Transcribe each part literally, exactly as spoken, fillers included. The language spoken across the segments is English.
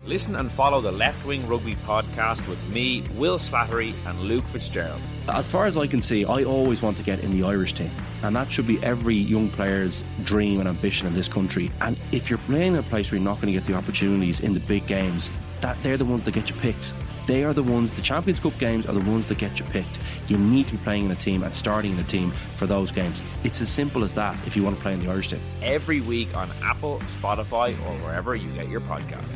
Listen and follow the Left Wing Rugby podcast with me, Will Slattery, and Luke Fitzgerald. As far as I can see, I always want to get in the Irish team, and that should be every young player's dream and ambition in this country. And if you're playing in a place where you're not going to get the opportunities in the big games, that they're the ones that get you picked. They are the ones, the Champions Cup games are the ones that get you picked. You need to be playing in a team and starting in a team for those games. It's as simple as that if you want to play in the Irish team. Every week on Apple, Spotify, or wherever you get your podcasts.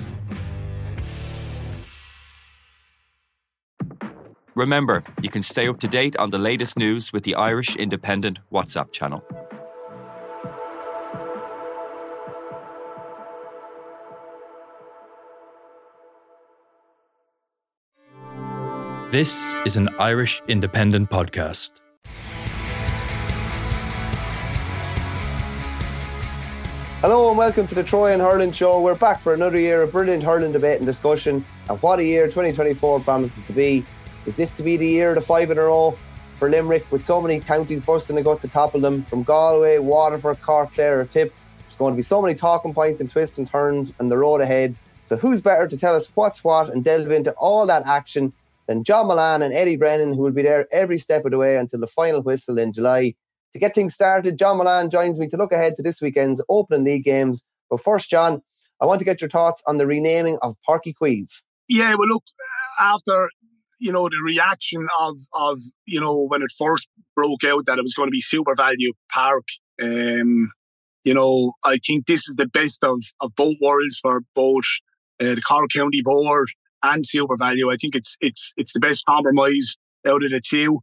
Remember, you can stay up to date on the latest news with the Irish Independent WhatsApp channel. This is an Irish Independent podcast. Hello and welcome to the Troy and Hurling Show. We're back for another year of brilliant hurling debate and discussion. And what a year twenty twenty-four promises to be. Is this to be the year of the five in a row for Limerick, with so many counties busting a gut to topple them, from Galway, Waterford, Cork, Clare or Tip? There's going to be so many talking points and twists and turns and the road ahead. So who's better to tell us what's what and delve into all that action than John Mullane and Eddie Brennan, who will be there every step of the way until the final whistle in July. To get things started, John Mullane joins me to look ahead to this weekend's opening league games. But first, John, I want to get your thoughts on the renaming of Páirc Uí Chaoimh. Yeah, well, look, after, you know, the reaction of, of you know, when it first broke out that it was going to be SuperValu Park, um, you know, I think this is the best of, of both worlds for both uh, the Cork County Board and SuperValu. I think it's it's it's the best compromise out of the two.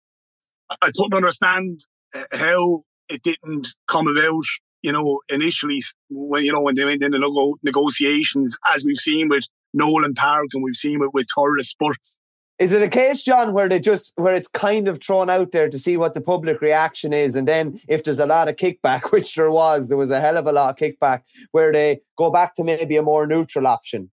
I couldn't understand how it didn't come about, you know, initially when you know when they went into the negotiations, as we've seen with Nolan Park and we've seen it with Thurles. But is it a case, John, where they just where it's kind of thrown out there to see what the public reaction is, and then if there's a lot of kickback, which there was, there was a hell of a lot of kickback, where they go back to maybe a more neutral option?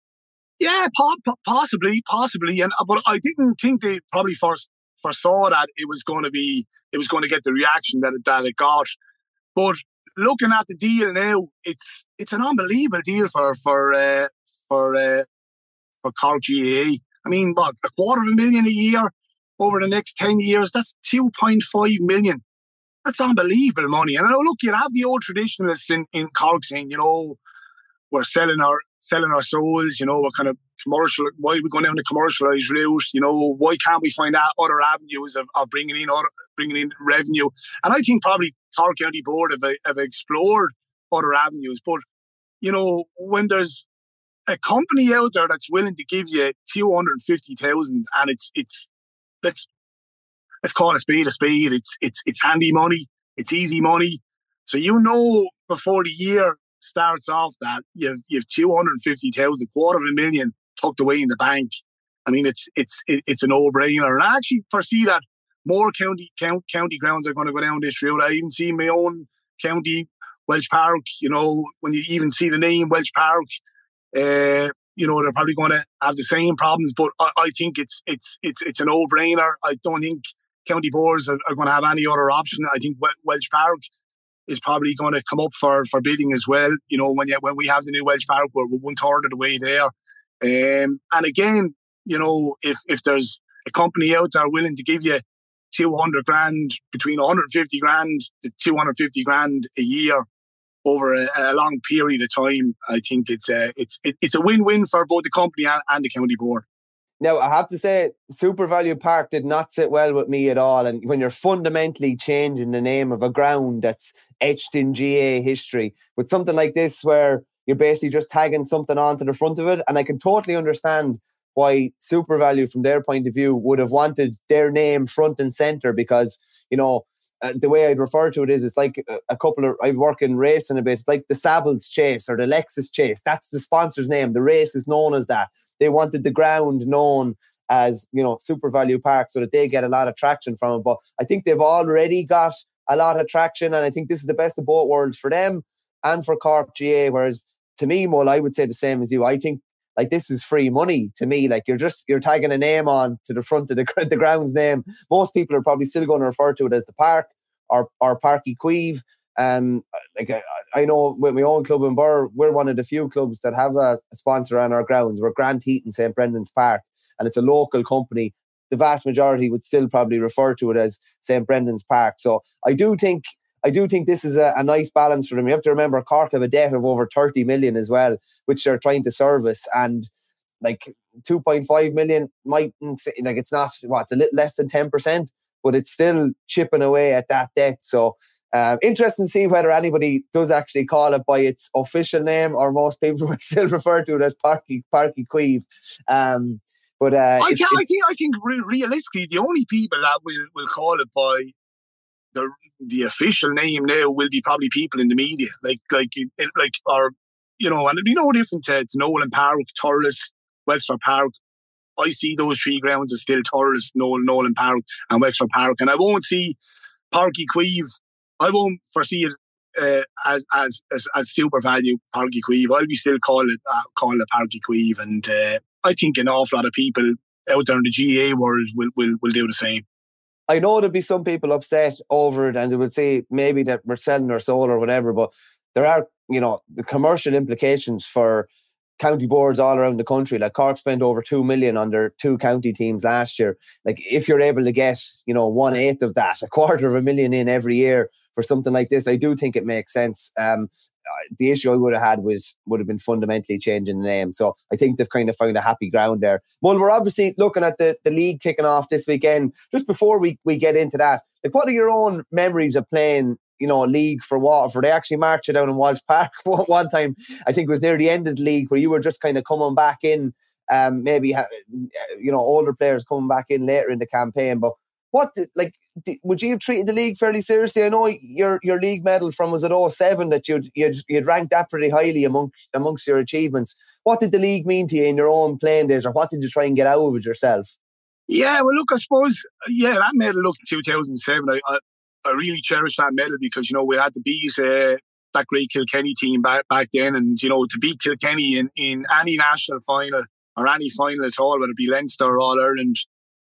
Yeah, po- possibly, possibly, and but I didn't think they probably first foresaw that it was going to be it was going to get the reaction that it, that it got. But looking at the deal now, it's it's an unbelievable deal for for uh, for uh, for Cork G A A. I mean, what, a quarter of a million a year over the next ten years? That's two point five million. That's unbelievable money. And now look, you have the old traditionalists in in Cork saying, you know, we're selling our selling our souls, you know, what kind of commercial, why are we going down the commercialised route? You know, why can't we find out other avenues of, of bringing in other, bringing in revenue? And I think probably Cork County Board have, have explored other avenues. But, you know, when there's a company out there that's willing to give you two hundred fifty thousand and it's, it's, let's, let's call a spade a spade. It's, it's, it's handy money. It's easy money. So, you know, before the year starts off that you've you've two hundred fifty thousand, a quarter of a million tucked away in the bank. I mean, it's it's it's a no-brainer. And I actually foresee that more county count, county grounds are going to go down this route. I even see my own county, Welsh Park. You know, when you even see the name Welsh Park, uh, you know they're probably going to have the same problems. But I, I think it's it's it's it's a no-brainer. I don't think county boards are, are going to have any other option. I think Welsh Park is probably going to come up for, for bidding as well. You know, when you, when we have the new Welsh Park, we're, we're one third of the way there. Um, and again, you know, if if there's a company out there willing to give you two hundred grand, between one hundred fifty grand to two hundred fifty grand a year over a, a long period of time, I think it's a, it's, it, it's a win-win for both the company and, and the county board. Now, I have to say, SuperValu Park did not sit well with me at all. And when you're fundamentally changing the name of a ground that's etched in G A A history with something like this, where you're basically just tagging something onto the front of it. And I can totally understand why SuperValu, from their point of view, would have wanted their name front and centre, because, you know, uh, the way I'd refer to it is, it's like a, a couple of, I work in racing a bit, it's like the Savills Chase or the Lexus Chase. That's the sponsor's name. The race is known as that. They wanted the ground known as, you know, SuperValu Park so that they get a lot of traction from it. But I think they've already got a lot of traction, and I think this is the best of both worlds for them and for Cork G A A. Whereas to me, Mull, I would say the same as you. I think like this is free money to me. Like you're just, you're tagging a name on to the front of the, the ground's name. Most people are probably still going to refer to it as the park or, or Páirc Uí Chaoimh. Um, like I, I know with my own club in Burr, we're one of the few clubs that have a, a sponsor on our grounds. We're Grant Heaton Saint Brendan's Park, and it's a local company. The vast majority would still probably refer to it as Saint Brendan's Park. So I do think I do think this is a, a nice balance for them. You have to remember Cork have a debt of over thirty million as well, which they're trying to service, and like two point five million might like it's not what it's a little less than ten percent, but it's still chipping away at that debt. So. Um, interesting to see whether anybody does actually call it by its official name, or most people would still refer to it as Parky Parky Queeve. Um, but uh, I, it's, can, it's, I think I think re- realistically, the only people that will, will call it by the the official name now will be probably people in the media, like like like or you know, and it'd be no different to, to Nolan Park, Thurles, Wexford Park. I see those three grounds as still Thurles, Nolan, Nolan Park, and Wexford Park, and I won't see Parky Queeve. I won't foresee it uh, as, as as as super value Parky Queeve. I'll be still calling it uh, calling it Parky Queeve, and uh, I think an awful lot of people out there in the G A A world will will will do the same. I know there'll be some people upset over it, and they will say maybe that we're selling our soul or whatever, but there are, you know, the commercial implications for county boards all around the country. Like Cork spent over two million on their two county teams last year. Like if you're able to get, you know, one eighth of that, a quarter of a million in every year for something like this, I do think it makes sense. Um, the issue I would have had was would have been fundamentally changing the name. So I think they've kind of found a happy ground there. Well, we're obviously looking at the, the league kicking off this weekend. Just before we, we get into that, like what are your own memories of playing, you know, league for Waterford? They actually marched you down in Walsh Park one time. I think it was near the end of the league where you were just kind of coming back in, um, maybe, you know, older players coming back in later in the campaign. But what, did, like, did, would you have treated the league fairly seriously? I know your your league medal from, was it oh seven, that you'd, you'd, you'd ranked that pretty highly among, amongst your achievements. What did the league mean to you in your own playing days, or what did you try and get out of it yourself? Yeah, well, look, I suppose, yeah, that medal, look, in two thousand seven, I, I I really cherish that medal because, you know, we had to beat uh, that great Kilkenny team back back then. And, you know, to beat Kilkenny in, in any national final or any final at all, whether it be Leinster or All-Ireland,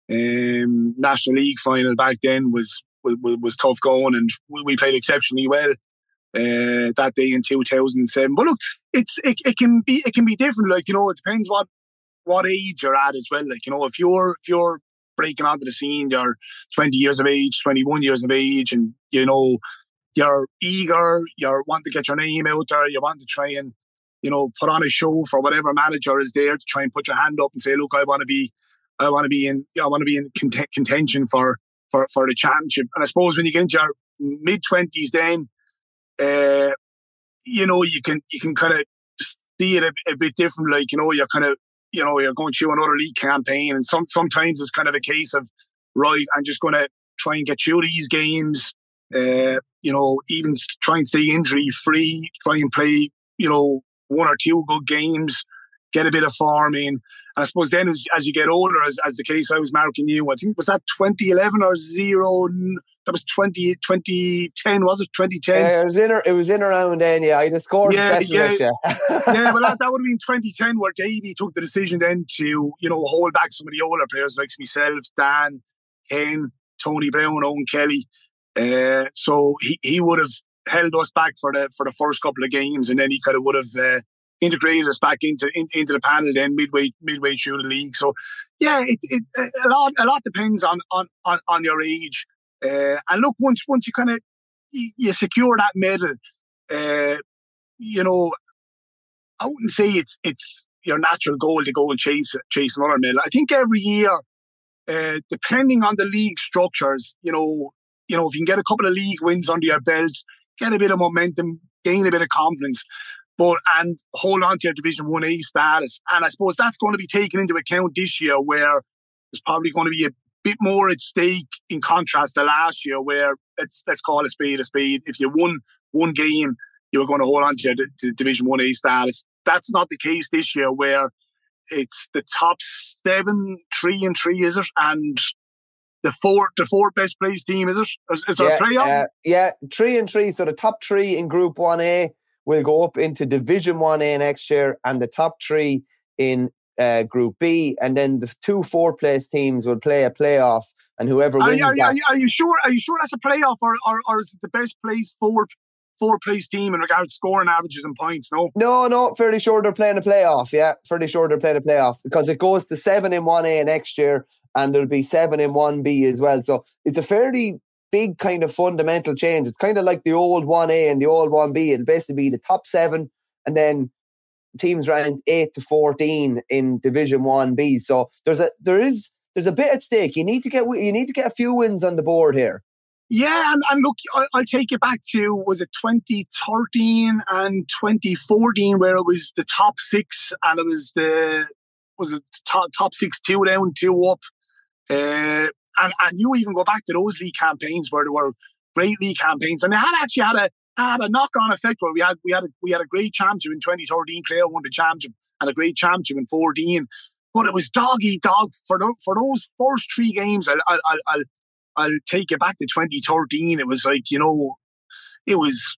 um, National League final back then was was, was tough going. And we, we played exceptionally well uh, that day in two thousand seven. But look, it's it, it can be it can be different. Like, you know, it depends what what age you're at as well. Like, you know, if you're if you're breaking onto the scene, you're twenty years of age, twenty-one years of age, and, you know, you're eager, you're wanting to get your name out there, you want to try and, you know, put on a show for whatever manager is there to try and put your hand up and say, look, I want to be, I want to be in, I want to be in cont- contention for, for, for the championship. And I suppose when you get into your mid twenties, then, uh, you know, you can, you can kind of see it a, a bit different. Like, you know, you're kind of, you know, you're going through another league campaign, and some sometimes it's kind of a case of, right, I'm just going to try and get through these games, uh, you know, even try and stay injury free, try and play, you know, one or two good games, get a bit of form in. And I suppose then as, as you get older, as, as the case I was marking you, I think, was that twenty eleven or zero? That was twenty, twenty ten, was it? twenty ten? Yeah, it was in, it was in around then, yeah. I'd have scored yeah, yeah. with you. yeah, well, that, that would have been twenty ten, where Davey took the decision then to, you know, hold back some of the older players like myself, Dan, Ken, Tony Brown, Owen Kelly. Uh, so he, he would have held us back for the for the first couple of games, and then he kind of would have uh, integrated us back into in, into the panel then midway midway through the league. So yeah, it, it a lot a lot depends on on on, on your age. Uh, and look, once once you kind of you, you secure that medal, uh, you know, I wouldn't say it's it's your natural goal to go and chase chase another medal. I think every year, uh, depending on the league structures, you know, you know, if you can get a couple of league wins under your belt, get a bit of momentum, gain a bit of confidence, but and hold on to your Division one A status. And I suppose that's going to be taken into account this year, where there's probably going to be a bit more at stake in contrast to last year, where let's let's call a spade a spade. If you won one game, you were going to hold on to your to Division one A status. That's not the case this year, where it's the top seven, three and three, is it? And the four, the four best placed team, is it? Is, is there yeah, a playoff? Uh, yeah, three and three. So the top three in Group one A will go up into Division one A next year, and the top three in uh, Group B, and then the two four place teams will play a playoff, and whoever are, wins are, that. Are you, are you sure? Are you sure that's a playoff, or, or, or is it the best placed four fourth place team in regards to scoring averages and points, no? No, no, fairly sure they're playing a playoff, yeah. Fairly sure they're playing a playoff because it goes to seven in one A next year and there'll be seven in one B as well. So it's a fairly big kind of fundamental change. It's kind of like the old one A and the old one B. It'll basically be the top seven and then teams ranked eight to fourteen in Division one B. So there's a there is there's a bit at stake. You need to get you need to get a few wins on the board here. Yeah, and, and look, I, I'll take it back to, was it twenty thirteen and twenty fourteen, where it was the top six, and it was the was it top top six, two down, two up, uh, and and you even go back to those league campaigns where there were great league campaigns, and they had actually had a had a knock on effect where we had we had a, we had a great championship in twenty thirteen. Clare won the championship, and a great championship in fourteen. But it was dog eat dog for the, for those first three games. I'll I'll I'll I'll take it back to twenty thirteen. It was like, you know, it was,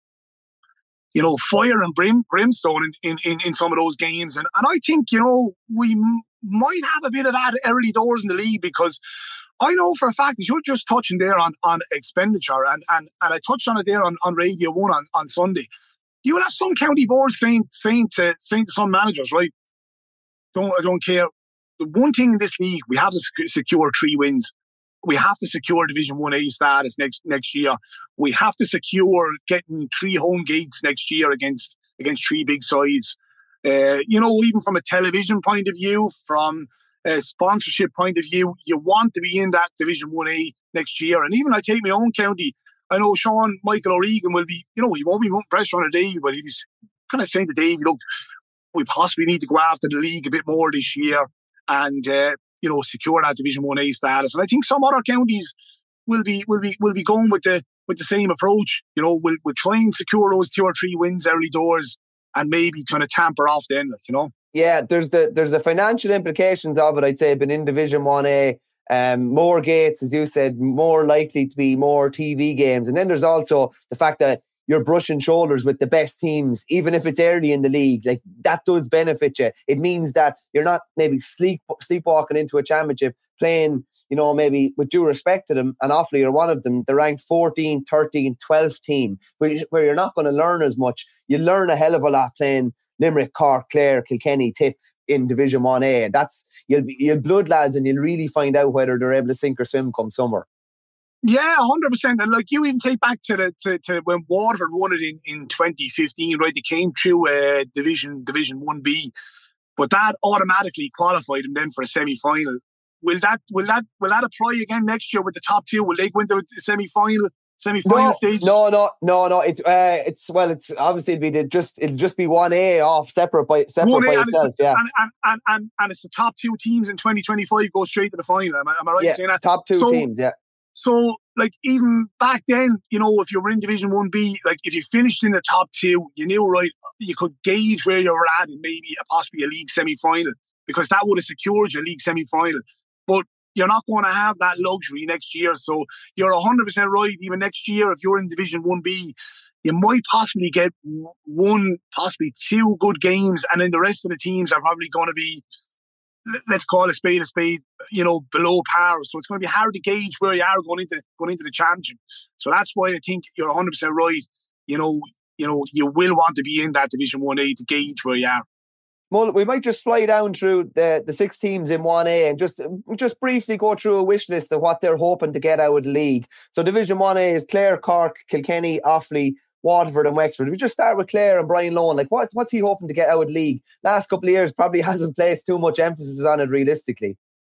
you know, fire and brim, brimstone in, in, in some of those games. And, and I think, you know, we m- might have a bit of that early doors in the league, because I know for a fact that you're just touching there on, on expenditure. And, and, and I touched on it there on, on Radio one on, on Sunday. You will have some county boards saying, saying, to, saying to some managers, right, don't, I don't care. The one thing in this league, we have to sec- secure three wins. We have to secure Division one A status next next year. We have to secure getting three home games next year against against three big sides. Uh, you know, even from a television point of view, from a sponsorship point of view, you want to be in that Division one A next year. And even I take my own county, I know Sean Michael O'Regan will be, you know, he won't be putting pressure on a Dave, but he was kind of saying to Dave, look, we possibly need to go after the league a bit more this year. And uh, you know, secure that Division one A status. And I think some other counties will be will be will be going with the with the same approach. You know, we'll we'll try and secure those two or three wins early doors, and maybe kind of tamper off then, like, you know. Yeah, there's the there's the financial implications of it, I'd say, but in Division one A, um, more gates, as you said, more likely to be more T V games. And then there's also the fact that you're brushing shoulders with the best teams, even if it's early in the league. Like, that does benefit you. It means that you're not maybe sleep sleepwalking into a championship playing, you know, maybe with due respect to them, and Offaly are one of them, the ranked fourteen, thirteen, twelfth team, where you're not going to learn as much. You learn a hell of a lot playing Limerick, Cork, Clare, Kilkenny, Tip in Division one A. And that's, you'll, you'll blood lads, and you'll really find out whether they're able to sink or swim come summer. Yeah, one hundred percent. And like, you even take back to the to, to when Waterford won it in, in twenty fifteen, right? They came through uh, Division Division one B, but that automatically qualified them then for a semi-final. Will that will that will that apply again next year with the top two? Will they go into the semi-final semi-final no, stage? No, no, no, no. It's uh, it's well, it's obviously it'll be the just it'll just be one A off separate by separate by itself. Yeah, and, and and and and it's the top two teams in twenty twenty-five go straight to the final. Am I, am I right yeah, in saying that? Top two so, teams, yeah. So, like, even back then, you know, if you were in Division one B, like, if you finished in the top two, you knew, right, you could gauge where you were at in maybe a, possibly a league semi-final, because that would have secured your league semi-final. But you're not going to have that luxury next year. So you're one hundred percent right. Even next year, if you're in Division one B, you might possibly get one, possibly two good games, and then the rest of the teams are probably going to be, let's call a spade a spade, you know, below par. So it's going to be hard to gauge where you are going into going into the championship. So that's why I think you're one hundred percent right. You know, you know, you will want to be in that Division one A to gauge where you are. Well, we might just fly down through the, the six teams in one A and just just briefly go through a wish list of what they're hoping to get out of the league. So Division one A is Clare, Cork, Kilkenny, Offaly, Waterford and Wexford. If we just start with Clare and Brian Lohan, like what, what's he hoping to get out of the league? Last couple of years probably hasn't placed too much emphasis on it realistically.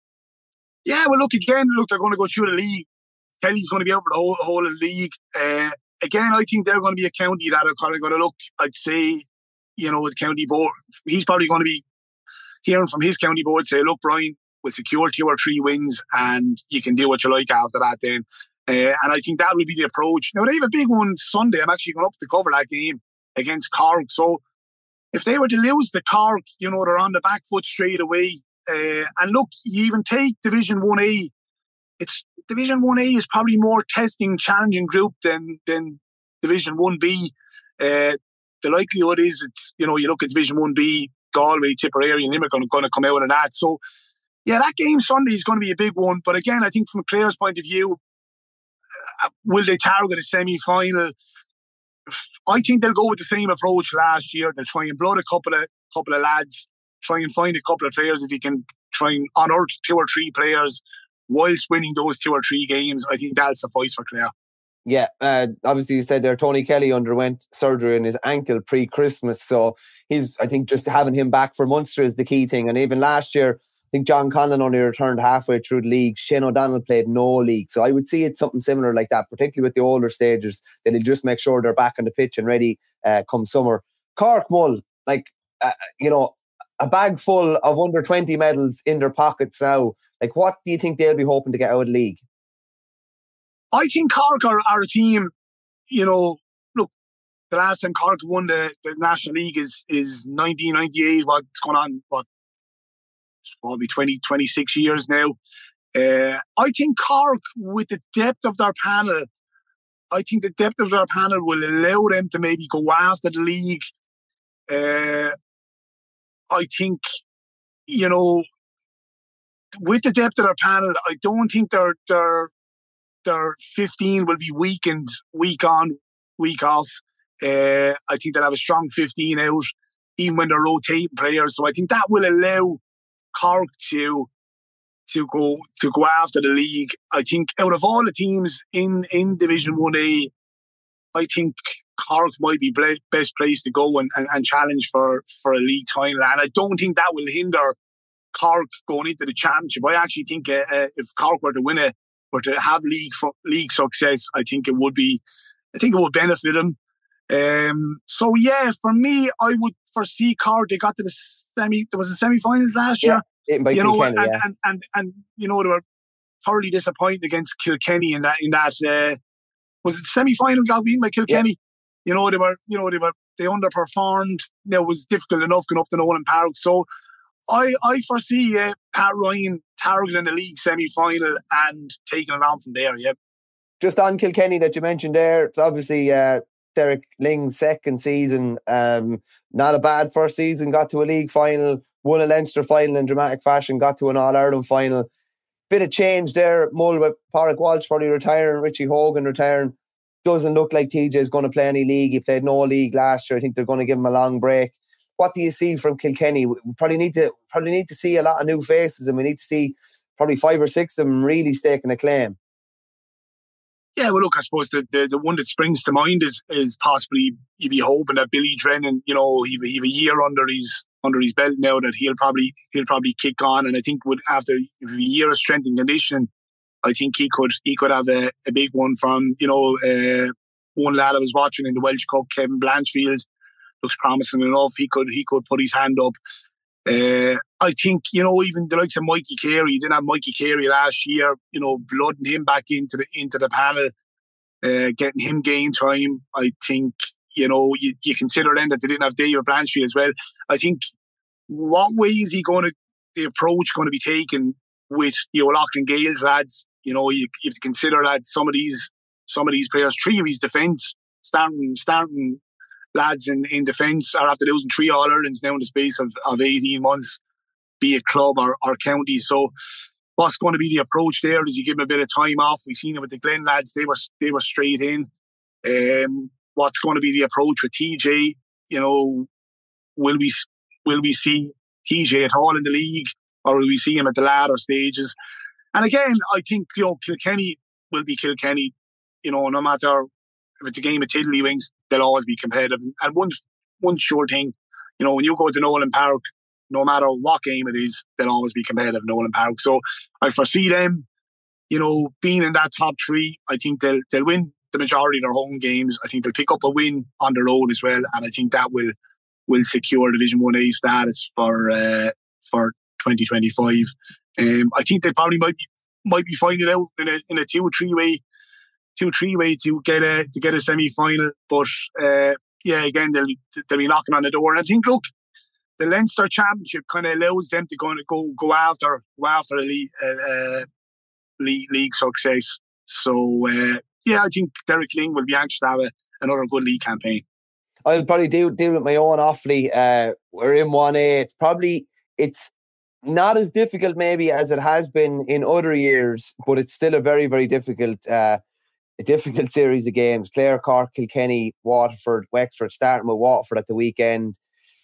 Yeah, well, look, again, look, they're going to go through the league. Kelly's going to be out for the whole, whole of the league. Uh, again, I think they're going to be a county that are kind of going to look, I'd say, you know, the county board. He's probably going to be hearing from his county board, say, look, Brian, we'll secure two or three wins and you can do what you like after that then. Uh, and I think that will be the approach. Now, they have a big one Sunday. I'm actually going up to cover that game against Cork. So if they were to lose the Cork, you know, they're on the back foot straight away. Uh, and look, you even take Division one A. It's Division one A is probably more testing, challenging group than than Division one B. Uh, the likelihood is, it's, you know, you look at Division one B, Galway, Tipperary and Limerick are going to come out of that. So, yeah, that game Sunday is going to be a big one. But again, I think from Clare's point of view, will they target a semi-final? I think they'll go with the same approach last year. They'll try and blood a couple of couple of lads, try and find a couple of players if you can try and unearth two or three players whilst winning those two or three games. I think that'll suffice for Clare. Yeah, uh, obviously you said there Tony Kelly underwent surgery in his ankle pre-Christmas, so he's I think just having him back for Munster is the key thing. And even last year, I think John Conlon only returned halfway through the league. Shane O'Donnell played no league, so I would see it something similar like that, particularly with the older stagers. They'll just make sure they're back on the pitch and ready uh, come summer. Cork Mull, like uh, you know, a bag full of under twenty medals in their pockets now. Like, what do you think they'll be hoping to get out of the league? I think Cork are, are a team, you know, look, the last time Cork won the, the National League is is nineteen ninety-eight. What's going on? What? It's probably twenty, twenty-six years now. Uh, I think Cork, with the depth of their panel, I think the depth of their panel will allow them to maybe go after the league. Uh, I think, you know, with the depth of their panel, I don't think they're they're their fifteen will be weakened week on, week off. Uh, I think they'll have a strong fifteen out, even when they're rotating players. So I think that will allow Cork to to go to go after the league. I think out of all the teams in, in Division one A, I think Cork might be best place to go and, and, and challenge for, for a league title. And I don't think that will hinder Cork going into the championship. I actually think uh, uh, if Cork were to win it, or to have league league success, I think it would be, I think it would benefit them. Um, so yeah, for me, I would foresee Cork. They got to the semi. There was a semi-finals last yeah, year. You know, and, yeah. and, and and you know they were thoroughly disappointed against Kilkenny in that in that uh, was it semi-final got beaten by Kilkenny. Yeah. You know they were you know they were they underperformed. It was difficult enough going up to Nolan Park. So I, I foresee uh, Pat Ryan targeting the league semi-final and taking it on from there, yeah. Just on Kilkenny that you mentioned there, it's obviously uh, Derek Ling's second season. Um, not a bad first season, got to a league final, won a Leinster final in dramatic fashion, got to an All-Ireland final. Bit of change there, Mull, with Pádraig Walsh probably retiring, Richie Hogan retiring. Doesn't look like T J is going to play any league. He played no league last year. I think they're going to give him a long break. What do you see from Kilkenny? We probably need to probably need to see a lot of new faces, and we need to see probably five or six of them really staking a claim. Yeah, well, look, I suppose the, the, the one that springs to mind is is possibly you'd be hoping that Billy Drennan, you know, he he a year under his under his belt now, that he'll probably he'll probably kick on, and I think would after a year of strength and conditioning, I think he could he could have a, a big one from you know uh, one lad I was watching in the Welsh Cup, Kevin Blanchfield. Looks promising enough. He could he could put his hand up. Uh, I think, you know, even the likes of Mikey Carey, didn't have Mikey Carey last year, you know, blooding him back into the into the panel, uh, getting him game time. I think, you know, you, you consider then that they didn't have David Blanchfield as well. I think what way is he going to, the approach going to be taken with the O'Loughlin Gales lads? You know, you, you have to consider that some of these some of these players, three of his defence, starting starting lads in, in defence are after losing three All-Irelands now in the space of, of eighteen months, be it club or, or county. So what's going to be the approach there? Does he give them a bit of time off? We've seen it with the Glen lads. They were they were straight in. Um, what's going to be the approach with T J? You know, will we will we see T J at all in the league, or will we see him at the latter stages? And again, I think, you know, Kilkenny will be Kilkenny. You know, no matter if it's a game of tiddlywinks, they'll always be competitive. And one one sure thing, you know, when you go to Nolan Park, no matter what game it is, they'll always be competitive, Nolan Park. So I foresee them, you know, being in that top three. I think they'll they'll win the majority of their home games. I think they'll pick up a win on the road as well, and I think that will will secure Division one A status for uh, for twenty twenty-five. Um, I think they probably might be might be finding out in a in a two or three way. Two three way to get a to get a semi final, but uh, yeah, again they'll they'll be knocking on the door. And I think, look, the Leinster Championship kind of allows them to go go go after go after a league, uh, league, league success. So uh, yeah, I think Derek Ling will be anxious to have a, another good league campaign. I'll probably deal deal with my own Offaly. Uh, we're in one A. It's probably it's not as difficult maybe as it has been in other years, but it's still a very very difficult. Uh, a difficult series of games. Clare, Cork, Kilkenny, Waterford, Wexford, starting with Waterford at the weekend.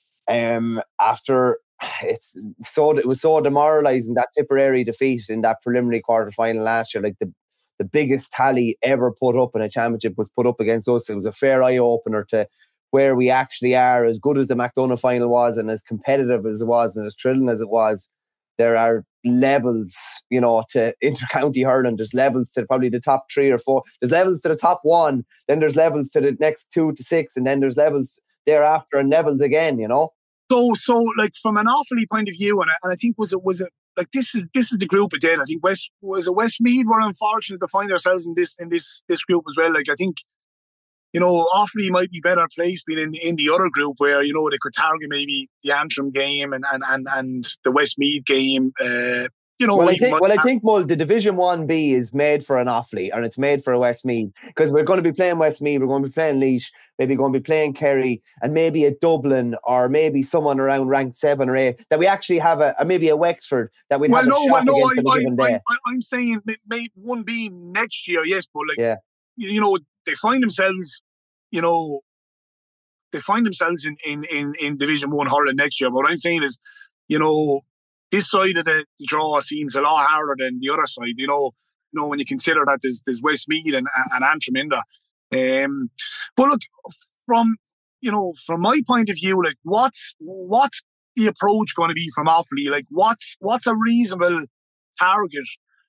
Um, after it's so it was so demoralising, that Tipperary defeat in that preliminary quarter final last year. Like the the biggest tally ever put up in a championship was put up against us. It was a fair eye opener to where we actually are. As good as the McDonagh final was, and as competitive as it was, and as thrilling as it was, there are levels, you know, to inter-county hurling. There's levels to probably the top three or four. There's levels to the top one. Then there's levels to the next two to six, and then there's levels thereafter and levels again. You know. So, so like from an Offaly point of view, and I, and I think was it was it like this is this is the group it did. I think West was it Westmeath were unfortunate to find ourselves in this in this this group as well. Like I think, you know, Offaly might be better placed being in in the other group where, you know, they could target maybe the Antrim game and and and, and the Westmeath game. Uh, you know, well, I think well, I think Mull, the Division One B is made for an Offaly and it's made for a Westmeath, because we're going to be playing Westmeath, we're going to be playing Laois, maybe going to be playing Kerry, and maybe a Dublin or maybe someone around ranked seven or eight that we actually have a, or maybe a Wexford that we'd well, have no, a shot well, no, against I, on a given I, day. I, I'm saying maybe one B next year, yes, but like yeah. you, you know, they find themselves, you know, they find themselves in in in, in Division One hurling next year. But what I'm saying is, you know, this side of the, the draw seems a lot harder than the other side. You know, you know when you consider that there's there's Westmeath and, and Antrim in there. Um, but look, from you know, from my point of view, like what's what's the approach going to be from Offaly? Like what's what's a reasonable target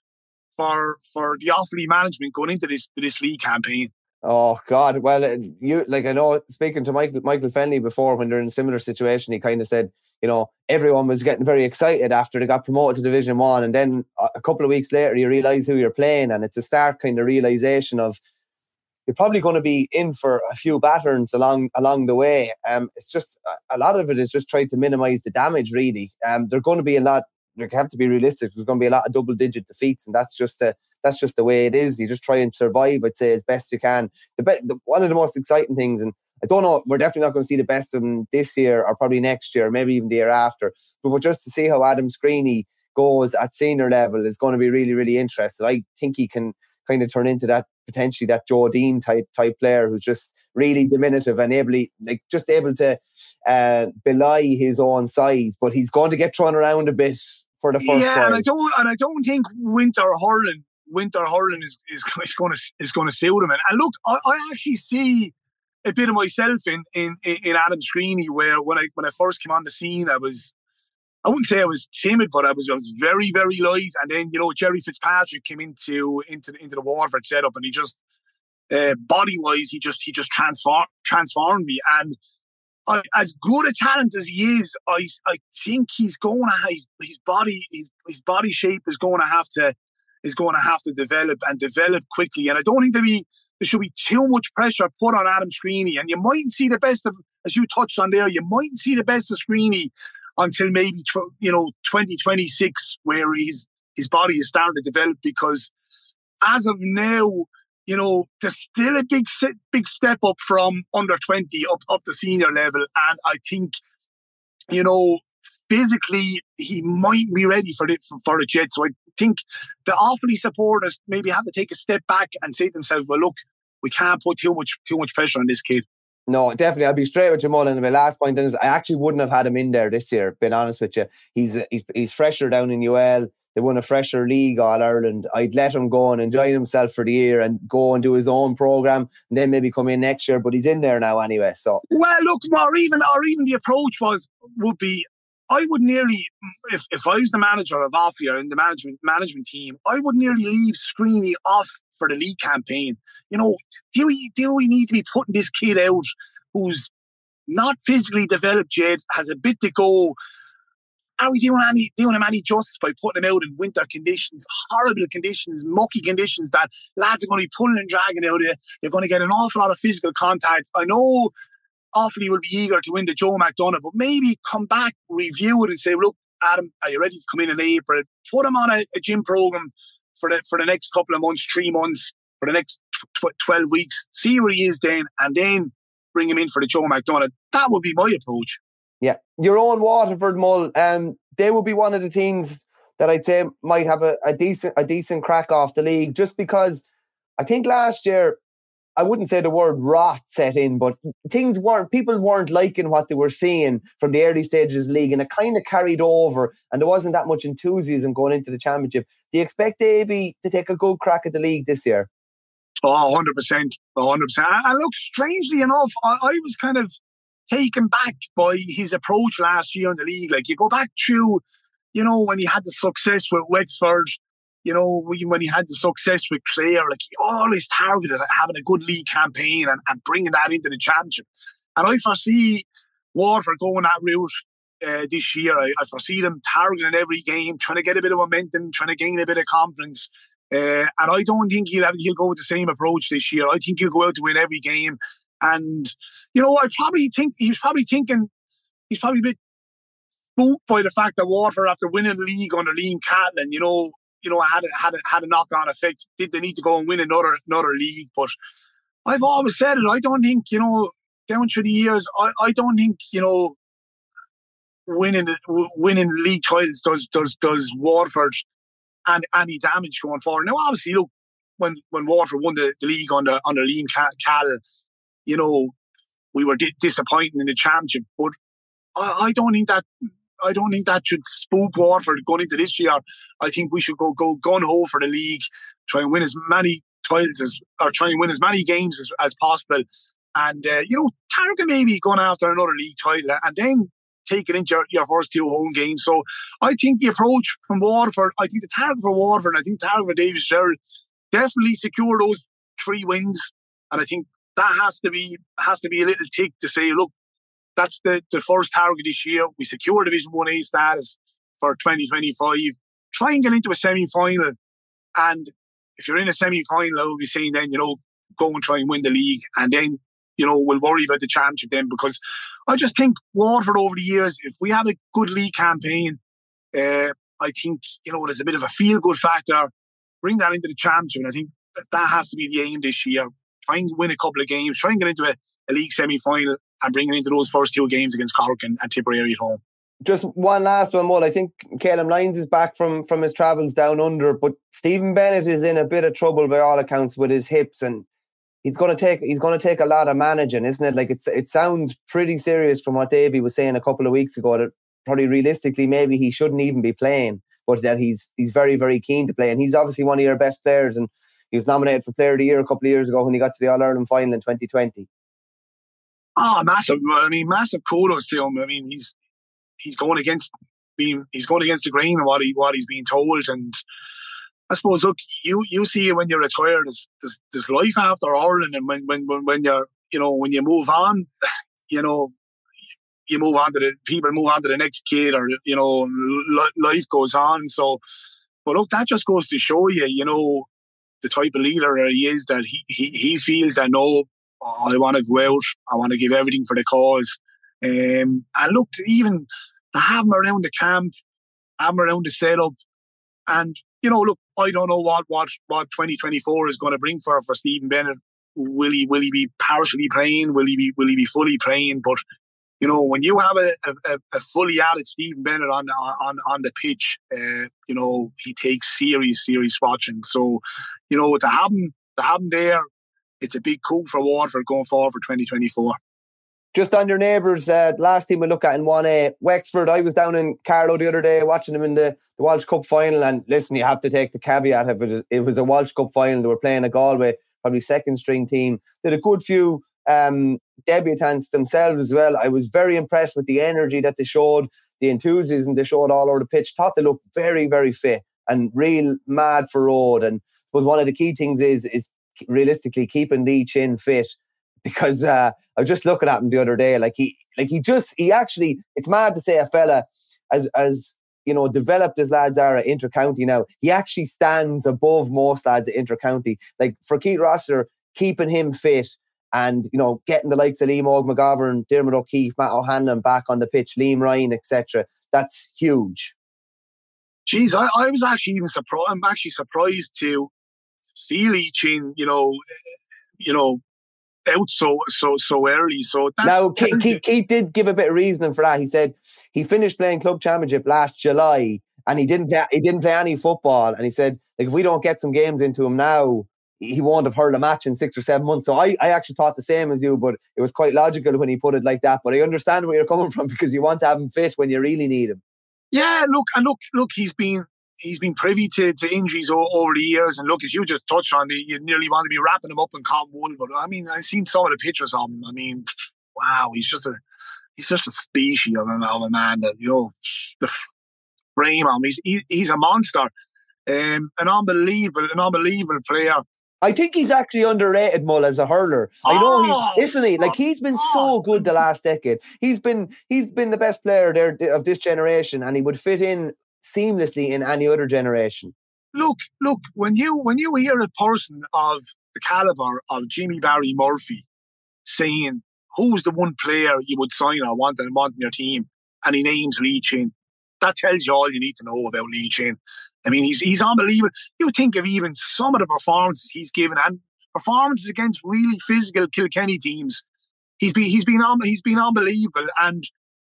for for the Offaly management going into this this league campaign? Oh God! Well, you like I know speaking to Michael Michael Fennelly before when they're in a similar situation, he kind of said, you know, everyone was getting very excited after they got promoted to Division One, and then a couple of weeks later you realise who you're playing, and it's a stark kind of realisation of you're probably going to be in for a few batterns along along the way. Um, it's just a lot of it is just trying to minimise the damage. Really, um, there's going to be a lot. You have to be realistic. There's going to be a lot of double-digit defeats, and that's just a, that's just the way it is. You just try and survive, I'd say, as best you can. The, be- the one of the most exciting things, and I don't know, we're definitely not going to see the best of them this year or probably next year, maybe even the year after. But just to see how Adam Screeney goes at senior level is going to be really, really interesting. I think he can kind of turn into that potentially that Joe Dean type type player who's just really diminutive and able, like just able to uh, belie his own size, but he's going to get thrown around a bit for the first yeah, while. and I don't and I don't think winter hurling winter hurling is is, is going to is going to suit him. And, and look, I, I actually see a bit of myself in in in Adam Screeney, where when I when I first came on the scene, I was I wouldn't say I was timid, but I was I was very very light. And then, you know, Jerry Fitzpatrick came into into the, into the Waterford setup, and he just uh, body wise he just he just transformed transformed me. And I, as good a talent as he is, I I think he's going to his his body his, his body shape is going to have to is going to have to develop and develop quickly. And I don't think there be there should be too much pressure put on Adam Screeney. And you mightn't see the best of, as you touched on there, you mightn't see the best of Screeney until maybe tw- you know twenty twenty-six, where his his body is starting to develop. Because as of now, you know, there's still a big big step up from under twenty up up to senior level, and I think, you know, physically he might be ready for it for, for it yet. So I think the Offaly supporters maybe have to take a step back and say to themselves, well, look, we can't put too much too much pressure on this kid. No, definitely. I'll be straight with you, Mullen. My last point is I actually wouldn't have had him in there this year, being honest with you. He's he's he's fresher down in U L. They won a fresher league, All Ireland. I'd let him go and enjoy himself for the year and go and do his own programme and then maybe come in next year. But he's in there now anyway. So well, look, or even or even the approach was would be, I would nearly, if, if I was the manager of Offaly or in the management management team, I would nearly leave Screeney off for the league campaign. You know, do we do we need to be putting this kid out who's not physically developed yet, has a bit to go? Are we doing any doing him any justice by putting him out in winter conditions, horrible conditions, mucky conditions that lads are going to be pulling and dragging out of you? You're going to get an awful lot of physical contact. I know Offaly will be eager to win the Joe McDonagh, but maybe come back, review it and say, look, Adam, are you ready to come in in April? Put him on a, a gym program for the for the next couple of months, three months, for the next tw- twelve weeks. See where he is then, and then bring him in for the Joe McDonagh. That would be my approach. Yeah, your own Waterford, Mull, um, they will be one of the teams that I'd say might have a, a decent a decent crack off the league, just because I think last year, I wouldn't say the word rot set in, but things weren't, people weren't liking what they were seeing from the early stages of the league, and it kind of carried over, and there wasn't that much enthusiasm going into the championship. Do you expect Davy to take a good crack at the league this year? Oh, one hundred percent. one hundred percent. And look, strangely enough, I, I was kind of taken back by his approach last year in the league. Like, you go back through, you know, when he had the success with Wexford, you know, when he had the success with Clare, like, he always targeted having a good league campaign and, and bringing that into the championship. And I foresee Waterford going that route uh, this year. I, I foresee them targeting every game, trying to get a bit of momentum, trying to gain a bit of confidence. Uh, and I don't think he'll have, he'll go with the same approach this year. I think he'll go out to win every game. And, you know, I probably think he's probably thinking, he's probably a bit spooked by the fact that Waterford, after winning the league under Liam Catlin, you know, you know, had a, had a, had a knock-on effect. Did they need to go and win another another league? But I've always said it. I don't think, you know, down through the years, I, I don't think, you know, winning the, winning the league titles does does does Waterford and any damage going forward. Now, obviously, look, when when Waterford won the, the league under under Liam Catlin, you know, we were di- disappointing in the championship. But I, I don't think that. I don't think that should spook Waterford going into this year. I think we should go go gun ho for the league, try and win as many titles as, or try and win as many games as, as possible, and uh, you know, target maybe going after another league title, and then take it into your, your first two home games. So I think the approach from Waterford, I think the target for Waterford, and I think the target for David Fitzgerald, definitely secure those three wins, and I think that has to be has to be a little tick to say, look, that's the, the first target this year. We secure Division one A status for twenty twenty-five. Try and get into a semi-final. And if you're in a semi-final, I will be saying then, you know, go and try and win the league. And then, you know, we'll worry about the championship then. Because I just think Waterford over the years, if we have a good league campaign, uh, I think, you know, there's a bit of a feel-good factor. Bring that into the championship. And I think that, that has to be the aim this year. Try and win a couple of games. Try and get into a, a league semi-final and bring it into those first two games against Cork and, and Tipperary at home. Just one last one, Mull. I think Caleb Lyons is back from, from his travels down under, but Stephen Bennett is in a bit of trouble by all accounts with his hips, and he's going to take he's going to take a lot of managing, isn't it? Like, it's it sounds pretty serious from what Davey was saying a couple of weeks ago, that probably realistically maybe he shouldn't even be playing, but that he's he's very, very keen to play, and he's obviously one of your best players, and he was nominated for Player of the Year a couple of years ago when he got to the All-Ireland final in twenty twenty. Oh, massive! I mean, massive kudos to him. I mean, he's he's going against being he's going against the grain of what he what he's being told, and I suppose, look, you you see it when you're retired. There's, there's, there's life after Ireland, and when when when you're you know when you move on, you know you move on to the people move on to the next kid, or you know li- life goes on. So, but look, that just goes to show you, you know, the type of leader that he is. That he he, he feels that no. I want to go out. I want to give everything for the cause. Um, and look, even to have him around the camp, have him around the setup, and you know, look, I don't know what what what twenty twenty-four is going to bring for for Stephen Bennett. Will he will he be partially playing? Will he be will he be fully playing? But you know, when you have a a, a fully added Stephen Bennett on on on the pitch, uh, you know, he takes serious serious watching. So, you know, to have him to have him there. It's a big coup for Waterford going forward for twenty twenty-four. Just on your neighbours, uh, last team we look at in one A, Wexford. I was down in Carlow the other day watching them in the, the Walsh Cup final, and listen, you have to take the caveat of it. It was a Walsh Cup final. They were playing a Galway, probably second string team. Did a good few um, debutants themselves as well. I was very impressed with the energy that they showed, the enthusiasm they showed all over the pitch. Thought they looked very, very fit and real mad for road. And I suppose one of the key things is is realistically keeping Lee Chin fit, because uh, I was just looking at him the other day. Like he, like he just, he actually, it's mad to say a fella as, as you know, developed as lads are at Intercounty now, he actually stands above most lads at Intercounty. Like for Keith Rossiter, keeping him fit and, you know, getting the likes of Liam Og McGovern, Dermot O'Keefe, Matt O'Hanlon back on the pitch, Liam Ryan, et cetera. That's huge. Jeez, I, I was actually even surprised. I'm actually surprised to see Lee Chin, you know, you know, out so so so early. So that's now, Keith, Keith, Keith did give a bit of reasoning for that. He said he finished playing club championship last July, and he didn't he didn't play any football. And he said, like, if we don't get some games into him now, he won't have hurled a match in six or seven months. So I, I actually thought the same as you, but it was quite logical when he put it like that. But I understand where you're coming from, because you want to have him fit when you really need him. Yeah, look, and look, look, he's been he's been privy to, to injuries o- over the years, and look, as you just touched on, you nearly want to be wrapping him up in cotton wool. But I mean, I've seen some of the pictures of him. I mean, wow, he's just a he's just a species of a, of a man that, you know, the frame on him. He's he, he's a monster, um, an unbelievable, an unbelievable player. I think he's actually underrated, Mull, as a hurler. I know Oh, he's, isn't he? Like, he's been oh. so good the last decade. He's been he's been the best player there of this generation, and he would fit in seamlessly in any other generation. Look, look, when you when you hear a person of the caliber of Jimmy Barry Murphy saying who's the one player you would sign or want and want in your team, and he names Lee Chin, that tells you all you need to know about Lee Chin. I mean, he's he's unbelievable. You think of even some of the performances he's given, and performances against really physical Kilkenny teams. He's been he's been he's been unbelievable. And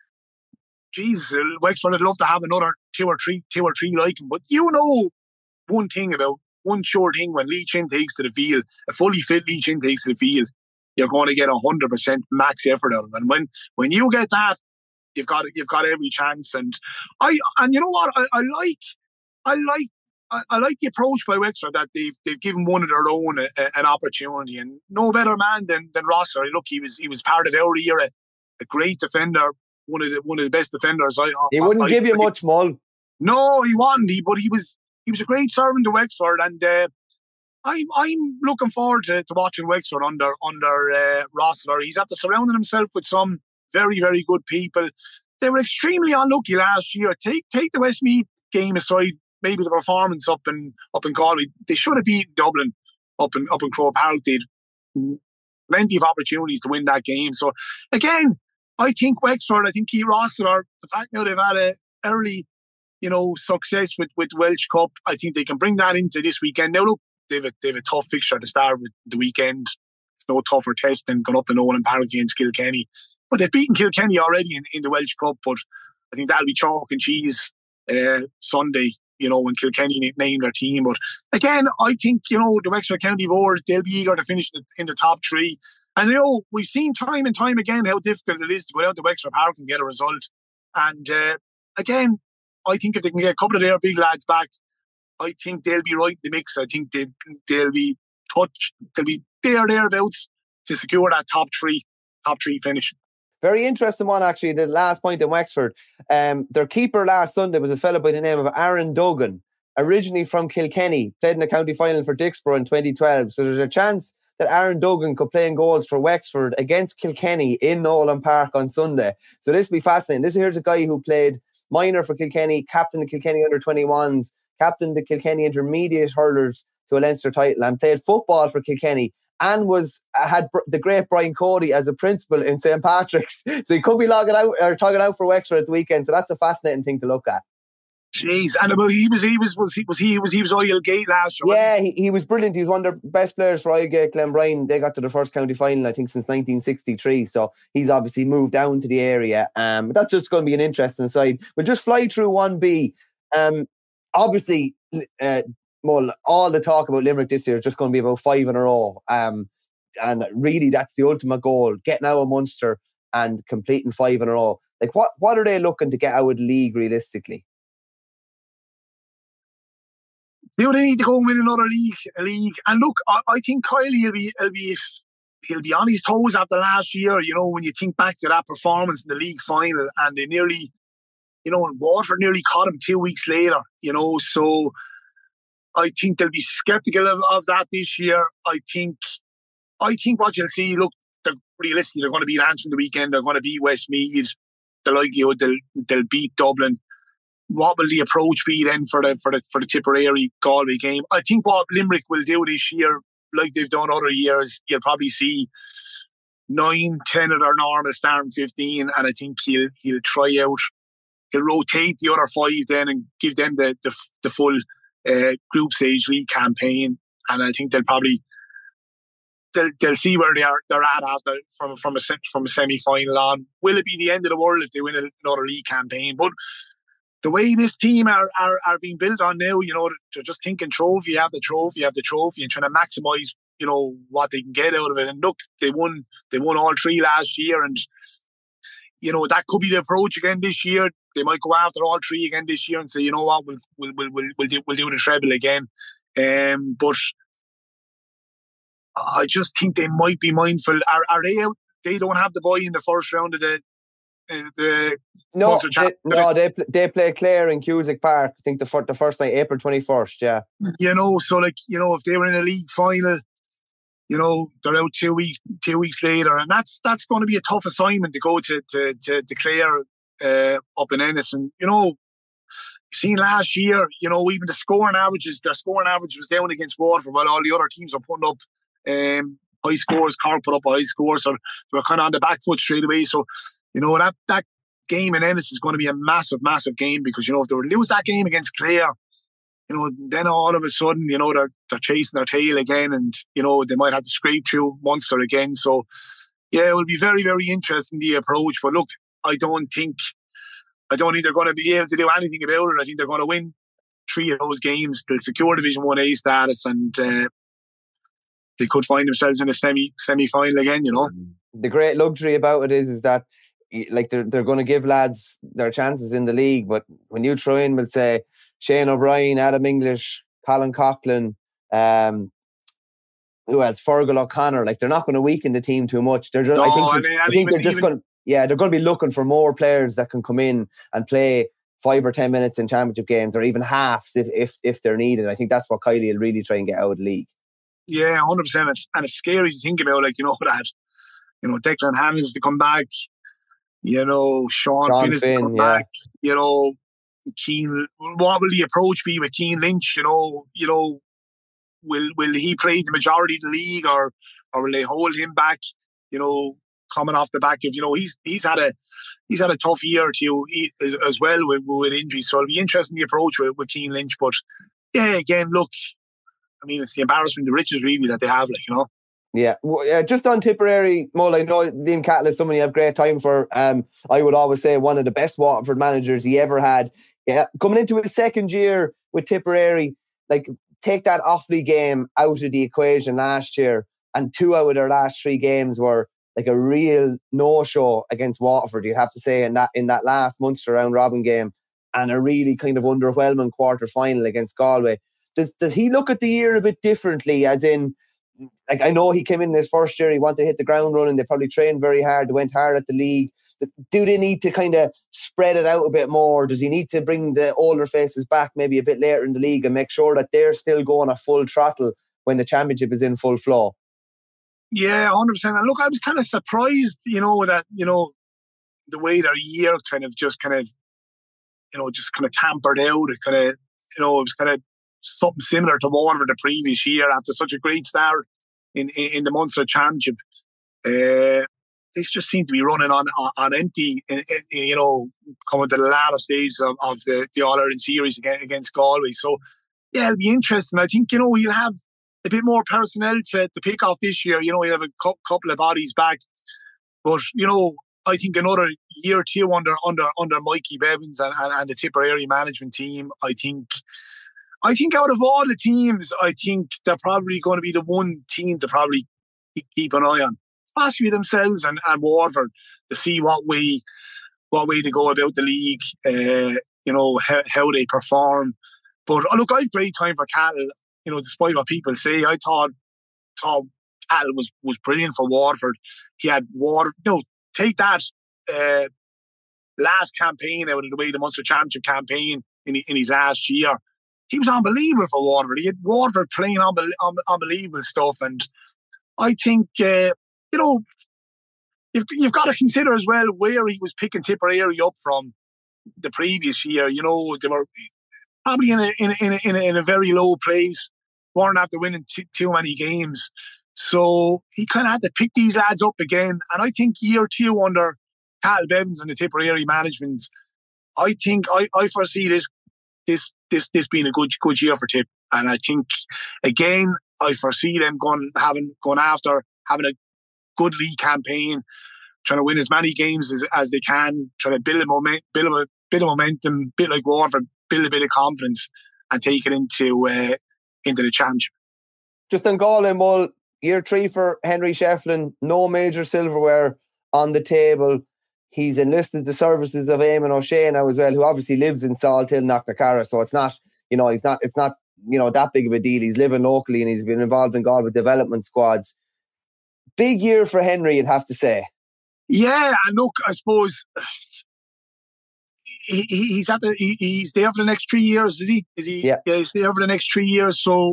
Jesus, Wexford would love to have another two or three two or three like him. But you know one thing about one sure thing: when Lee Chin takes to the field, a fully fit Lee Chin takes to the field, you're going to get a hundred percent max effort out of him. And when when you get that, you've got you've got every chance. And I and you know what I, I like. I like I, I like the approach by Wexford, that they've they've given one of their own a, a, an opportunity, and no better man than than Rosser. Look, he was he was part of our era, a great defender, one of the one of the best defenders. I, He I, wouldn't I, give you I, much, Mull. No, he wasn't. He, but he was he was a great servant to Wexford, and uh, I'm I'm looking forward to, to watching Wexford under under uh, Rosser. He's after surrounding himself with some very very good people. They were extremely unlucky last year. Take take the Westmeath game aside. Maybe the performance up in up in Galway, they should have beaten Dublin up in up in Croke Park. They'd plenty of opportunities to win that game. So again, I think Wexford, I think Keith Rossiter, the fact now they've had a early, you know, success with with Welsh Cup, I think they can bring that into this weekend. Now look, they've a, they've a tough fixture to start with the weekend. It's no tougher test than going up to Nolan Park against Kilkenny. But they've beaten Kilkenny already in, in the Welsh Cup. But I think that'll be chalk and cheese uh, Sunday, you know, when Kilkenny name their team. But again, I think, you know, the Wexford County Board, they'll be eager to finish in the top three. And, you know, we've seen time and time again how difficult it is to go out to Wexford Park and get a result. And uh, again, I think if they can get a couple of their big lads back, I think they'll be right in the mix. I think they, they'll be touched, they'll be there, thereabouts to secure that top three, top three finish. Very interesting one, actually, the last point in Wexford. Um, their keeper last Sunday was a fellow by the name of Aaron Duggan, originally from Kilkenny, played in the county final for Dixborough in twenty twelve. So there's a chance that Aaron Duggan could play in goals for Wexford against Kilkenny in Nolan Park on Sunday. So this will be fascinating. This here's a guy who played minor for Kilkenny, captain the Kilkenny under twenty-ones, captain the Kilkenny intermediate hurlers to a Leinster title, and played football for Kilkenny, and was uh, had the great Brian Cody as a principal in Saint Patrick's. So he could be logging out or tugging out for Wexford at the weekend. So that's a fascinating thing to look at. Jeez, and about he was he was was he was he was he was Oil Gate last year. Yeah, he, he was brilliant. He was one of the best players for Oil Gate. Glenbrine, they got to the first county final, I think, since nineteen sixty-three. So he's obviously moved down to the area. Um, but that's just going to be an interesting side. We'll just fly through one B. Um, obviously, uh, Mull, all the talk about Limerick this year is just going to be about five in a row. Um, and really, that's the ultimate goal: getting out of Munster and completing five in a row. Like, what what are they looking to get out of the league realistically? You know, they need to go and win another league, a league. And look, I, I think Kiley will be, will be, he'll be on his toes after last year. You know, when you think back to that performance in the league final, and they nearly, you know, and Waterford nearly caught him two weeks later. You know, so I think they'll be sceptical of, of that this year. I think, I think what you'll see, look, they're realistically they're going to beat Antrim the weekend. They're going to beat Westmeath. The likelihood they'll they'll beat Dublin. What will the approach be then for the for the for the Tipperary Galway game? I think what Limerick will do this year, like they've done other years, you'll probably see nine, ten of their normal starting fifteen, and I think he'll he'll try out, he'll rotate the other five then and give them the the, the full uh, group stage league campaign, and I think they'll probably they'll they'll see where they are they're at after from from a from a semi final on. Will it be the end of the world if they win another league campaign? But the way this team are, are are being built on now, you know, they're just thinking trophy, you have the trophy, you have the trophy, and trying to maximise, you know, what they can get out of it. And look, they won, they won all three last year, and you know that could be the approach again this year. They might go after all three again this year and say, you know what, we'll we'll we'll we'll, we'll, do, we'll do the treble again. Um, but I just think they might be mindful. Are are they out? They don't have the buy in the first round of the. The no, they, no, they they play Clare in Cusack Park. I think the fir- the first night, April twenty first. Yeah, you know, so like you know, if they were in a league final, you know, they're out two weeks two weeks later, and that's that's going to be a tough assignment to go to to to, to Clare uh, up in Ennis. And you know, seen last year, you know, even the scoring averages, their scoring average was down against Waterford, while all the other teams are putting up um, high scores. Cork put up a high score, so they were kind of on the back foot straight away. So. You know, that, that game in Ennis is going to be a massive, massive game because, you know, if they were to lose that game against Clare, you know, then all of a sudden, you know, they're, they're chasing their tail again and, you know, they might have to scrape through Munster again. So, yeah, it will be very, very interesting, the approach. But look, I don't think, I don't think they're going to be able to do anything about it. I think they're going to win three of those games. They'll secure Division one A status and uh, they could find themselves in a semi, semi-final again, you know. The great luxury about it is, is that like they're they're going to give lads their chances in the league, but when you throw in, we'll say Shane O'Brien, Adam English, Colin Coughlin, um, who else? Fergal O'Connor. Like they're not going to weaken the team too much. They're just, no, I think, and, and I think even, they're just even, going to yeah they're going to be looking for more players that can come in and play five or ten minutes in championship games, or even halves if if if they're needed. I think that's what Kylie will really try and get out of the league. Yeah, one hundred percent. And it's scary to think about. Like you know that you know Declan Hammonds to come back. You know, Sean, Sean Finn is Finn, to come yeah. back. You know, Keane. What will the approach be with Keane Lynch? You know, you know, will will he play the majority of the league, or or will they hold him back? You know, coming off the back of you know he's he's had a he's had a tough year or two as, as well with with injuries. So it'll be interesting the approach with, with Keane Lynch. But yeah, again, look, I mean, it's the embarrassment of riches really that they have. Like you know. Yeah, well, uh, just on Tipperary, Mull, I know Liam Cattell is someone you have great time for. Um, I would always say one of the best Waterford managers he ever had. Yeah, coming into his second year with Tipperary, like take that Offaly game out of the equation last year, and two out of their last three games were like a real no-show against Waterford. You'd have to say in that in that last Munster round robin game, and a really kind of underwhelming quarter final against Galway. Does does he look at the year a bit differently? As in. Like I know he came in his first year, he wanted to hit the ground running. They probably trained very hard. They went hard at the league. Do they need to kind of spread it out a bit more? Does he need to bring the older faces back maybe a bit later in the league and make sure that they're still going at full throttle when the championship is in full flow? Yeah, one hundred percent. And look, I was kind of surprised, you know, that, you know, the way their year kind of just kind of, you know, just kind of tampered out. It kind of, you know, it was kind of something similar to Waterford the previous year after such a great start in, in, in the Munster Championship. Uh, they just seem to be running on on, on empty, in, in, you know, coming to the latter stages of, of the, the All-Ireland series against, against Galway. So, yeah, it'll be interesting. I think, you know, he'll have a bit more personnel to, to pick off this year. You know, he'll have a cu- couple of bodies back. But, you know, I think another year or two under under under Mikey Bevins and, and, and the Tipperary management team, I think I think out of all the teams, I think they're probably going to be the one team to probably keep an eye on. Possibly themselves and, and Waterford to see what way what way they go about the league, uh, you know, how, how they perform. But oh, look, I have great time for Cattell, you know, despite what people say. I thought, thought Cattell was, was brilliant for Waterford. He had Water, you know, take that uh, last campaign out of the way, the Munster Championship campaign in, in his last year. He was unbelievable for Waterford. He had Waterford playing unbe- un- unbelievable stuff. And I think, uh, you know, you've, you've got to consider as well where he was picking Tipperary up from the previous year. You know, they were probably in a, in a, in a, in a, in a very low place, weren't after winning t- too many games. So he kind of had to pick these lads up again. And I think year two under Cattell Bevins and the Tipperary management, I think I, I foresee this this this this being a good good year for Tip. And I think again I foresee them going having going after having a good league campaign, trying to win as many games as, as they can, trying to build a moment, build a bit of momentum, bit like Waterford, build a bit of confidence and take it into uh, into the championship. Just on Galway, Mull, year three for Henry Shefflin, no major silverware on the table. He's enlisted the services of Eamon O'Shea now as well, who obviously lives in Salthill, Knocknacarra, so it's not, you know, he's not, it's not, you know, that big of a deal. He's living locally and he's been involved in Galway development squads. Big year for Henry, you'd have to say. Yeah, and look, I suppose he, he, he's at the, he, he's there for the next three years, is he? Is he? Yeah. yeah, he's there for the next three years. So,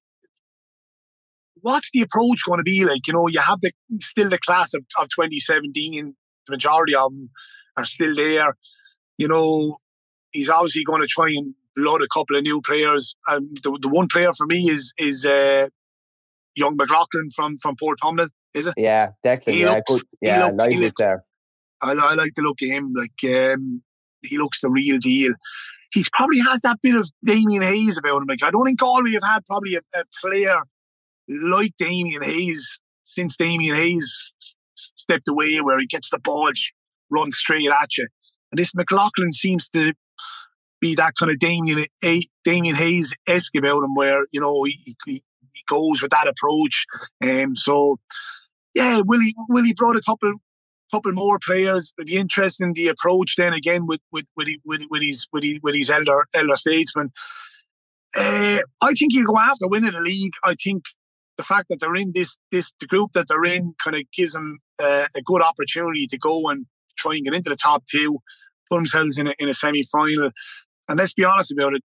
what's the approach going to be like? You know, you have the still the class of, of twenty seventeen. The majority of them are still there. You know, he's obviously going to try and load a couple of new players. And the, the one player for me is is uh, young McLaughlin from from Port Humlet, is it? Yeah, Declan. He yeah, looks, good. Yeah, looks, I like it there. I, I like the look of him. Like um, he looks the real deal. He probably has that bit of Damien Hayes about him. Like I don't think Galway have had probably a, a player like Damien Hayes since Damien Hayes s- stepped away, where he gets the ball, just run straight at you. And this McLaughlin seems to be that kind of Damien a- Damien Hayes-esque about him, where you know he, he, he goes with that approach. Um, so yeah, Willie Willie brought a couple couple more players. It'd be interesting the approach then again with with with, with, with his with his, with his elder elder statesman. Uh, I think he'll go after winning the league. I think the fact that they're in this this the group that they're in kind of gives them uh, a good opportunity to go and try and get into the top two, put themselves in a, in a semi-final. And let's be honest about it,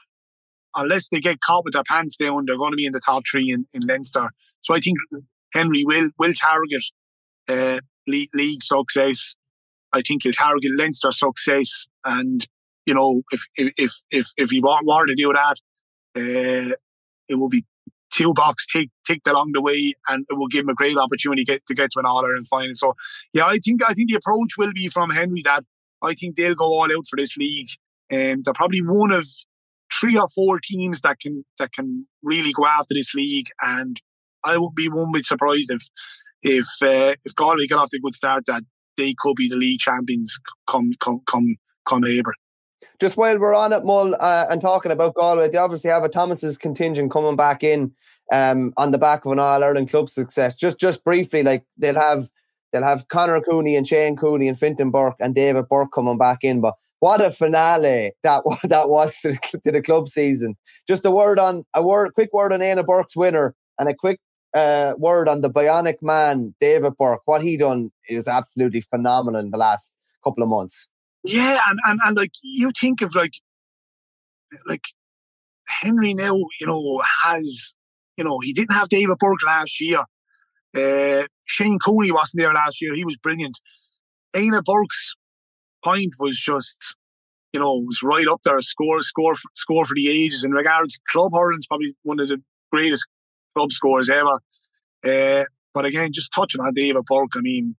unless they get caught with their pants down, they're going to be in the top three in, in Leinster. So I think Henry will will target uh, league, league success. I think he'll target Leinster success. And, you know, if if if if he were to do that, uh, it will be two box tick, ticked along the way, and it will give him a great opportunity to get to, get to an All-Ireland final. So, yeah, I think I think the approach will be from Henry that I think they'll go all out for this league. And um, they're probably one of three or four teams that can that can really go after this league. And I would be one bit surprised if if uh, if Galway get off to a good start that they could be the league champions come come come come April. Just while we're on it, Mull, uh, and talking about Galway, they obviously have a Thomas's contingent coming back in um, on the back of an All-Ireland club success. Just just briefly, like they'll have they'll have Conor Cooney and Shane Cooney and Fintan Burke and David Burke coming back in. But what a finale that that was to the, to the club season. Just a word on a word, quick word on Éanna Burke's winner, and a quick uh, word on the bionic man, David Burke. What he done is absolutely phenomenal in the last couple of months. Yeah, and, and, and like you think of like like Henry now, you know, has, you know, he didn't have David Burke last year. Uh, Shane Cooney wasn't there last year. He was brilliant. Éanna Burke's point was just, you know, was right up there. Score, score, score for the ages. In regards, club hurling's probably one of the greatest club scores ever. Uh, but again, just touching on David Burke, I mean,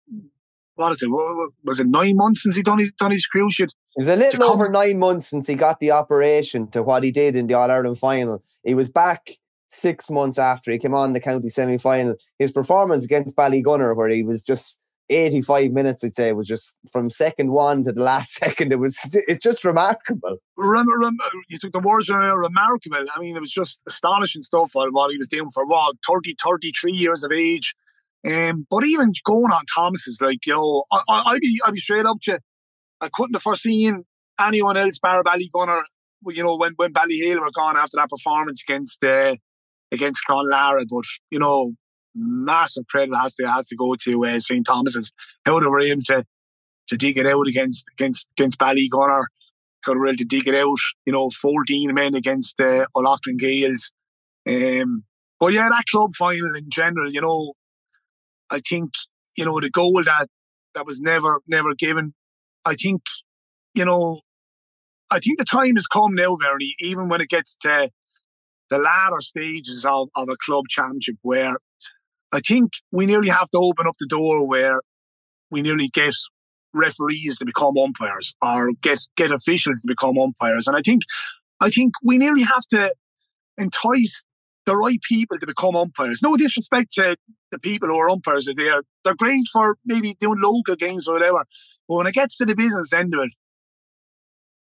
what is it? Was it nine months since he done his done his cruise ship? It was a little over nine months since he got the operation to what he did in the All-Ireland final. He was back six months after he came on the county semi-final. His performance against Ballygunner, where he was just eighty-five minutes, I'd say, was just from second one to the last second. It was it's just remarkable. Rem- rem- you took the words uh, remarkable. I mean, it was just astonishing stuff while what he was doing for what thirty, thirty-three years of age. Um, but even going on Thomas's, like, you know, I, I, I'd be I'd be straight up to you. I couldn't have foreseen anyone else bar Ballygunner, you know, when when Ballyhale were gone after that performance against uh, against Clonlara. But, you know, massive credit has to has to go to uh, Saint Thomas's. How they were able to to dig it out against against against Ballygunner. How they were able to dig it out. You know, fourteen men against uh, O'Loughlin Gales. Um, but yeah, that club final in general, you know, I think, you know, the goal that that was never never given. I think, you know, I think the time has come now, Vernie, even when it gets to the latter stages of, of a club championship, where I think we nearly have to open up the door where we nearly get referees to become umpires or get get officials to become umpires. And I think I think we nearly have to entice the right people to become umpires. No disrespect to the people who are umpires are there. They're great for maybe doing local games or whatever. But when it gets to the business end of it,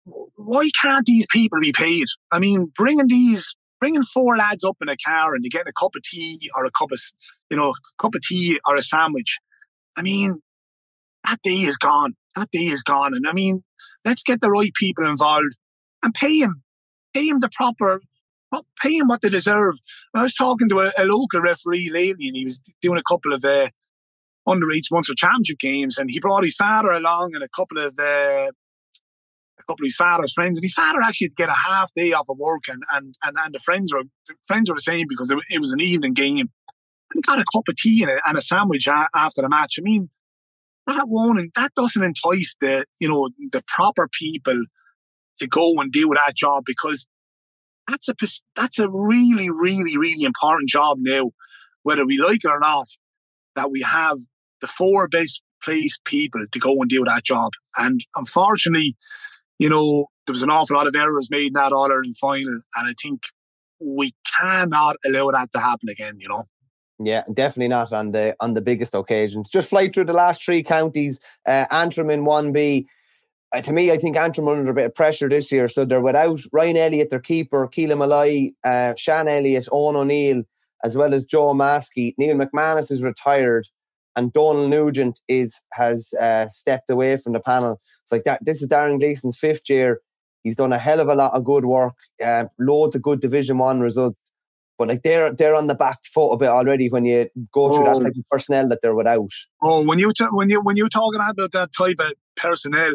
why can't these people be paid? I mean, bringing these, bringing four lads up in a car and they get a cup of tea or a cup of, you know, a cup of tea or a sandwich. I mean, that day is gone. That day is gone. And I mean, let's get the right people involved and pay him, pay him the proper, pay him what they deserve. I was talking to a, a local referee lately, and he was doing a couple of uh, underage Munster Championship games, and he brought his father along and a couple of uh, a couple of his father's friends, and his father actually get a half day off of work, and and and, and the friends were the friends were the same because it, it was an evening game, and he got a cup of tea and a, and a sandwich a, after the match. I mean, that won't, that doesn't entice the you know the proper people to go and do that job, because that's a that's a really really really important job now, whether we like it or not, that we have the four best placed people to go and do that job. And unfortunately, you know, there was an awful lot of errors made in that All-Ireland final, and I think we cannot allow that to happen again, you know. Yeah, definitely not on the on the biggest occasions. Just fly through the last three counties. Uh, Antrim in one B. Uh, to me, I think Antrim are under a bit of pressure this year. So they're without Ryan Elliott, their keeper, Keelan Malloy, uh, Sean Elliott, Owen O'Neill, as well as Joe Maskey. Neil McManus is retired, and Donald Nugent is has uh, stepped away from the panel. It's like that. This is Darren Gleeson's fifth year. He's done a hell of a lot of good work, uh, loads of good Division One results. But like they're they're on the back foot a bit already when you go through oh. that type of personnel that they're without. Oh, when you t- when you when you talking about that type of personnel,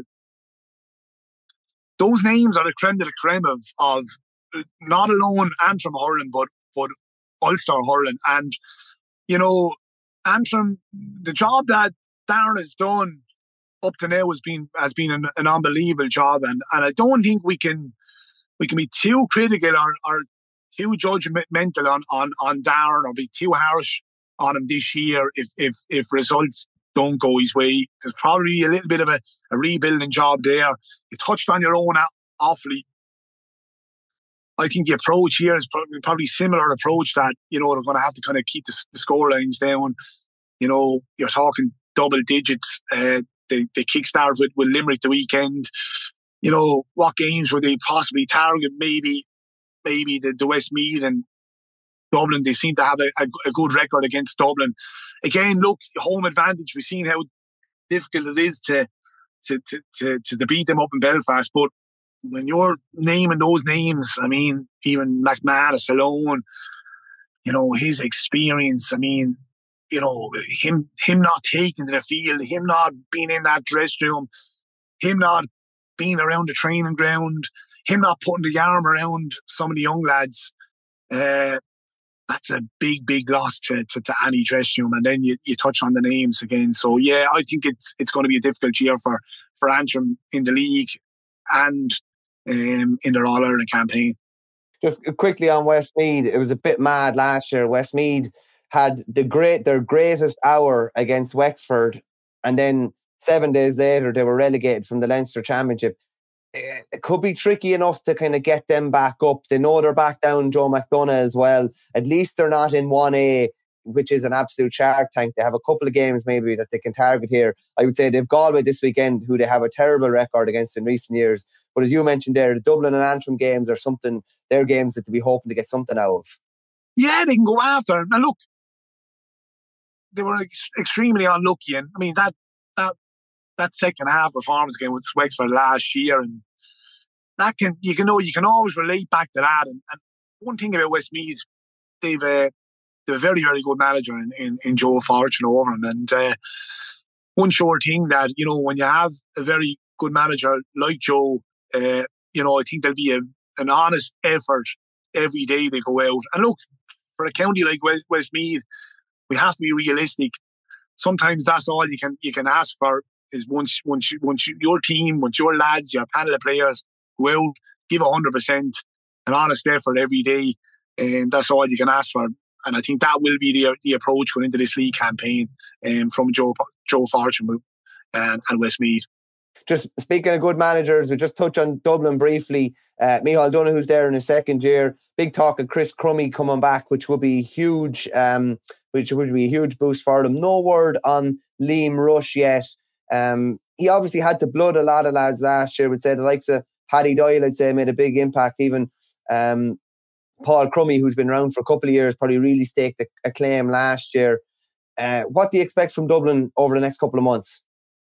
those names are the creme de la creme of, of not alone Antrim hurling, but but Ulster hurling. And you know, Antrim, the job that Darren has done up to now has been has been an, an unbelievable job, and and I don't think we can we can be too critical or, or too judgmental on, on, on Darren, or be too harsh on him this year if if if results don't go his way. There's probably a little bit of a, a rebuilding job there. You touched on your own awfully. I think the approach here is probably, probably similar approach that, you know, they're going to have to kind of keep the, the score lines down. You know, you're talking double digits. Uh, they, they kickstart with, with Limerick the weekend. You know, what games would they possibly target? Maybe maybe the, the Westmeath and Dublin. They seem to have a, a, a good record against Dublin. Again, look, home advantage. We've seen how difficult it is to to to to, to beat them up in Belfast. But when you're naming those names, I mean, even McManus alone, you know, his experience, I mean, you know, him him not taking to the field, him not being in that dressing room, him not being around the training ground, him not putting the arm around some of the young lads, uh, that's a big, big loss to, to, to any dressing room. And then you, you touch on the names again. So, yeah, I think it's it's going to be a difficult year for, for Antrim in the league and um, in their All-Ireland campaign. Just quickly on Westmeath, it was a bit mad last year. Westmeath had the great their greatest hour against Wexford, and then seven days later they were relegated from the Leinster Championship. It could be tricky enough to kind of get them back up. They know they're back down Joe McDonough as well. At least they're not in one A, which is an absolute shark tank. They have a couple of games maybe that they can target here. I would say they've Galway this weekend, who they have a terrible record against in recent years. But as you mentioned there, the Dublin and Antrim games are something, they're games that they'll be hoping to get something out of. Yeah, they can go after. Now look, they were ex- extremely unlucky. And I mean, that that that second half performance game with Wexford last year, and that can you can know you can always relate back to that. And, and one thing about Westmeath, they've uh, they're a very very good manager in, in, in Joe Fortune over him. And uh, one sure thing that, you know, when you have a very good manager like Joe, uh, you know, I think there'll be a, an honest effort every day they go out. And look, for a county like West, Westmeath, we have to be realistic. Sometimes that's all you can you can ask for. Is once once once your team, once your lads, your panel of players go out, give a hundred percent, an honest effort every day, and that's all you can ask for. And I think that will be the the approach going into this league campaign, um, from Joe Joe Fortune and, and Westmeath. Just speaking of good managers, we just touch on Dublin briefly. Uh, Micheál Donoghue's there in his second year. Big talk of Chris Crummey coming back, which would be huge. Um, which would be a huge boost for them. No word on Liam Rush yet. Um, he obviously had to blood a lot of lads last year. Would say the likes of Paddy Doyle, I'd say, made a big impact. Even um, Paul Crummy, who's been around for a couple of years, probably really staked a, a claim last year. Uh, what do you expect from Dublin over the next couple of months?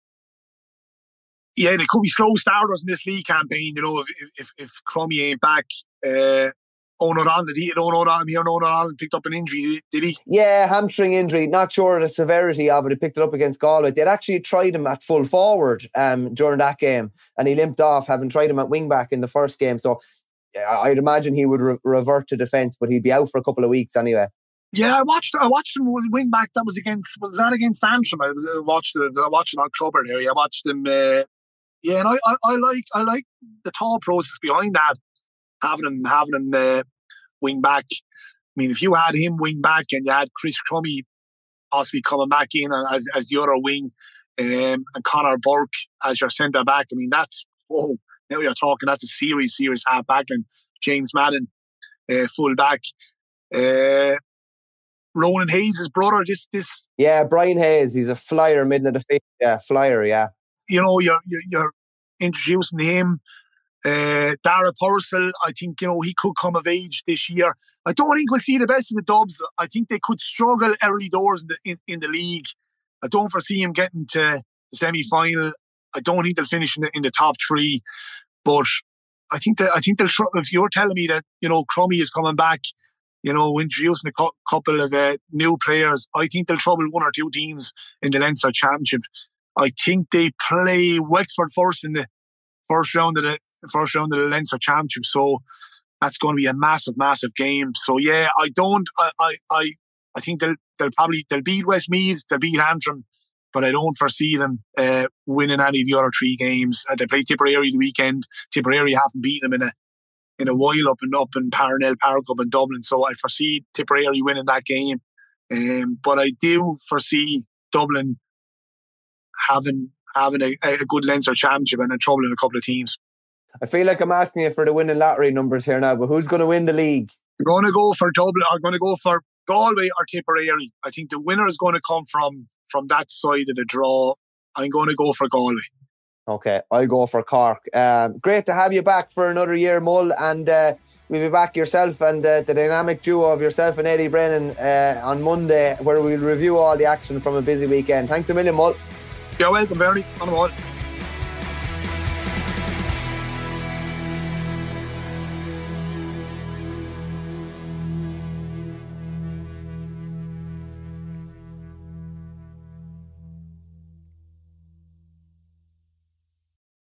Yeah, they could be slow starters in this league campaign. You know, if if, if Crummy ain't back, uh, O'Neill, did he? O'Neill, here, O'Neill picked up an injury, did he? Yeah, hamstring injury. Not sure of the severity of it. He picked it up against Galway. They'd actually tried him at full forward um, during that game, and he limped off, having tried him at wing back in the first game. So I'd imagine he would re- revert to defence, but he'd be out for a couple of weeks anyway. Yeah, I watched. I watched him with wing back. That was against. Was that against Antrim? I, was, I watched it. I watched it on Clubber there. I watched him. Uh, yeah, and I, I, I like. I like the thought process behind that. Having him, having him uh, wing back. I mean, if you had him wing back and you had Chris Crummy possibly coming back in as as the other wing, um, and Conor Burke as your centre back. I mean, that's whoa. Now you're talking. That's a serious, serious half back, and James Madden, uh, full back. Uh, Ronan Hayes' brother, this this yeah, Brian Hayes, he's a flyer, middle of the field. Yeah, flyer, yeah. You know, you're you're, you're introducing him. Uh, Dara Purcell, I think, you know, he could come of age this year. I don't think we'll see the best of the Dubs. I think they could struggle early doors in the, in, in the league. I don't foresee him getting to the semi-final. I don't think they'll finish in the, in the top three. But I think that I think they'll. If you're telling me that, you know, Crummy is coming back, you know, introducing a co- couple of uh, new players, I think they'll trouble one or two teams in the Leinster Championship. I think they play Wexford first in the first round of the first round of the Leinster Championship, so that's going to be a massive, massive game. So yeah, I don't, I, I, I, I think they'll they'll probably they'll beat Westmeath, they'll beat Antrim, but I don't foresee them uh, winning any of the other three games. Uh, they play Tipperary the weekend. Tipperary haven't beaten them in a. in a while up and up in Parnell Park up in Dublin. So I foresee Tipperary winning that game. Um, but I do foresee Dublin having having a, a good Leinster Championship and in trouble in a couple of teams. I feel like I'm asking you for the winning lottery numbers here now, but who's going to win the league? We're going to go for Dublin. I'm going to go for Galway or Tipperary. I think the winner is going to come from, from that side of the draw. I'm going to go for Galway. Okay, I'll go for Cork. Um, great to have you back for another year, Mull, and uh, we'll be back yourself and uh, the dynamic duo of yourself and Eddie Brennan uh, on Monday, where we'll review all the action from a busy weekend. Thanks a million, Mull. You're welcome, Bernie. On the ball.